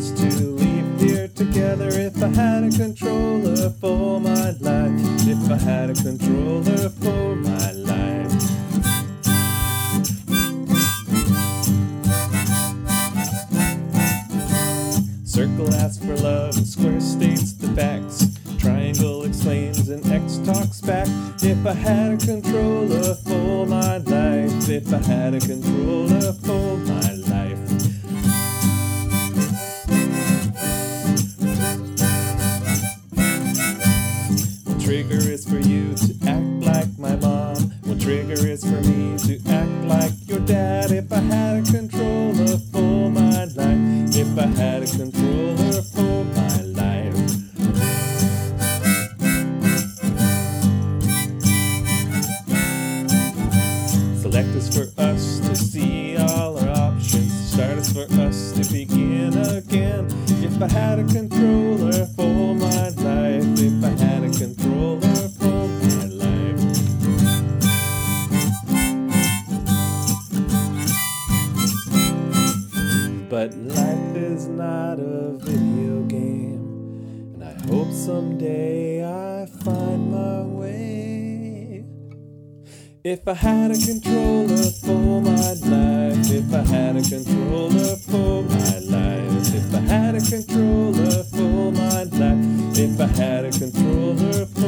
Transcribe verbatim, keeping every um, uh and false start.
us to leave here together. If I had a controller for my life, if I had a controller for my life. Circle asks for love and square states the facts. Triangle explains and X talks back. If I had a controller for my life, if I had a controller for my life. One trigger is for you to act like my mom. One trigger is for me to act like your dad. If I had a controller for my life, if I had a controller for my life. Select is for us to see all our options. Start is for us to begin again. If I had a controller for my life, if I had a controller for my life. But life is not a video game, and I hope someday I find my way. If I had a controller for my life, if I had a controller for my life, if I had a controller for my life, if I had a controller for